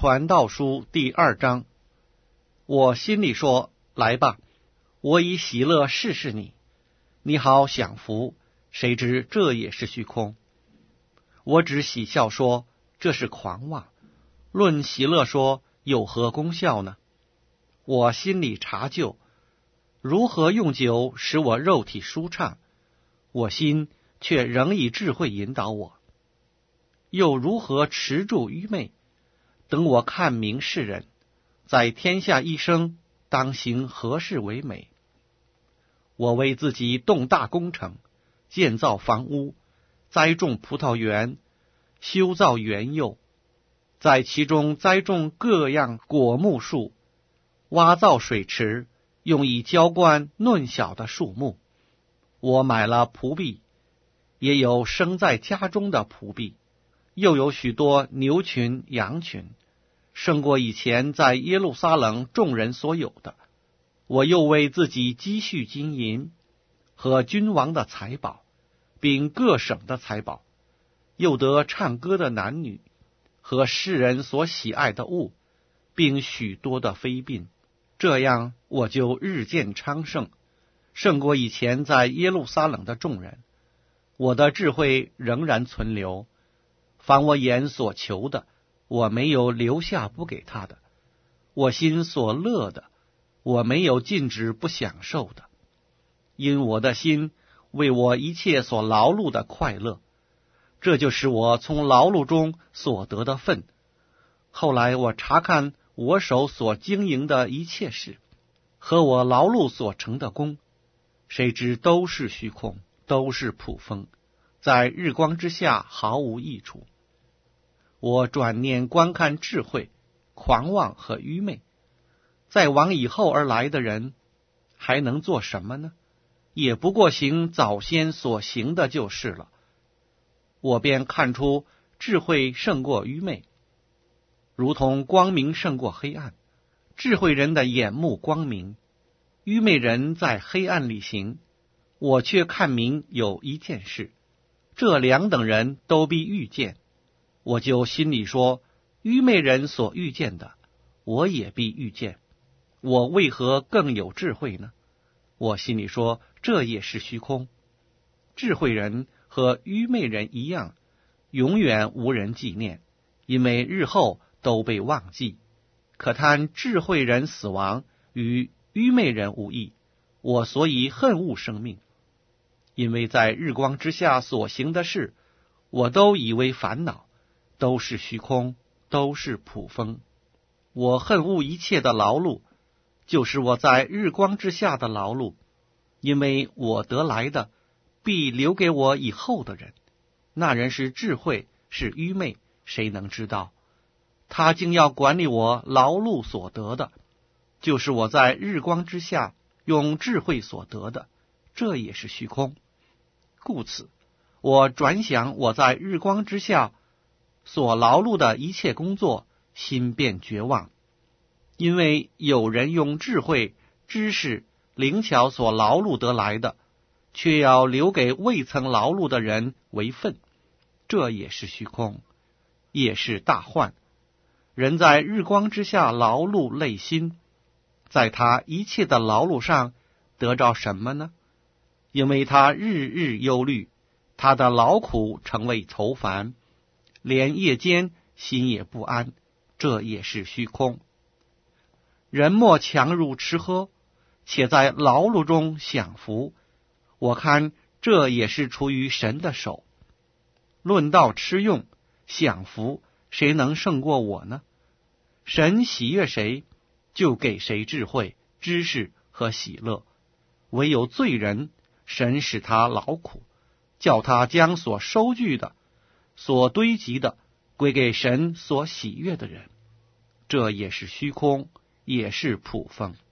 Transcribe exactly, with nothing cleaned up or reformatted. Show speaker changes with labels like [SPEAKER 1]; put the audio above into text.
[SPEAKER 1] 传道书第二章。我心里说，来吧，我以喜乐试试你，你好享福，谁知这也是虚空。我只喜笑说，这是狂妄，论喜乐说，有何功效呢？我心里查究，如何用酒使我肉体舒畅，我心却仍以智慧引导我。又如何持住愚昧，等我看明世人，在天下一生，当行何事为美？我为自己动大工程，建造房屋，栽种葡萄园，修造园囿，在其中栽种各样果木树，挖造水池，用以浇灌嫩小的树木。我买了仆婢，也有生在家中的仆婢，又有许多牛群羊群，胜过以前在耶路撒冷众人所有的。我又为自己积蓄金银和君王的财宝，并各省的财宝，又得唱歌的男女和世人所喜爱的物，并许多的妃嫔。这样我就日渐昌盛，胜过以前在耶路撒冷的众人。我的智慧仍然存留，凡我眼所求的，我没有留下不给他的；我心所乐的，我没有禁止不享受的。因我的心为我一切所劳碌的快乐，这就是我从劳碌中所得的分。后来我查看我手所经营的一切事，和我劳碌所成的功，谁知都是虚空，都是捕风，在日光之下毫无益处。我转念观看智慧、狂妄和愚昧，再往以后而来的人，还能做什么呢？也不过行早先所行的就是了。我便看出智慧胜过愚昧，如同光明胜过黑暗。智慧人的眼目光明，愚昧人在黑暗里行。我却看明有一件事，这两等人都必遇见。我就心里说，愚昧人所遇见的，我也必遇见。我为何更有智慧呢？我心里说，这也是虚空。智慧人和愚昧人一样，永远无人纪念，因为日后都被忘记。可叹智慧人死亡，与愚昧人无异。我所以恨恶生命，因为在日光之下所行的事，我都以为烦恼，都是虚空，都是捕风。我恨恶一切的劳碌，就是我在日光之下的劳碌，因为我得来的必留给我以后的人。那人是智慧，是愚昧，谁能知道？他竟要管理我劳碌所得的，就是我在日光之下用智慧所得的，这也是虚空。故此，我转想我在日光之下所劳碌的一切工作，心便绝望。因为有人用智慧、知识、灵巧所劳碌得来的，却要留给未曾劳碌的人为分，这也是虚空，也是大患。人在日光之下劳碌累心，在他一切的劳碌上得着什么呢？因为他日日忧虑，他的劳苦成为愁烦，连夜间心也不安，这也是虚空。人莫强入吃喝，且在劳碌中享福，我看这也是出于神的手。论到吃用享福，谁能胜过我呢？神喜悦谁，就给谁智慧、知识和喜乐。唯有罪人，神使他劳苦，叫他将所收据的、所堆积的归给神所喜悦的人。这也是虚空，也是捕风。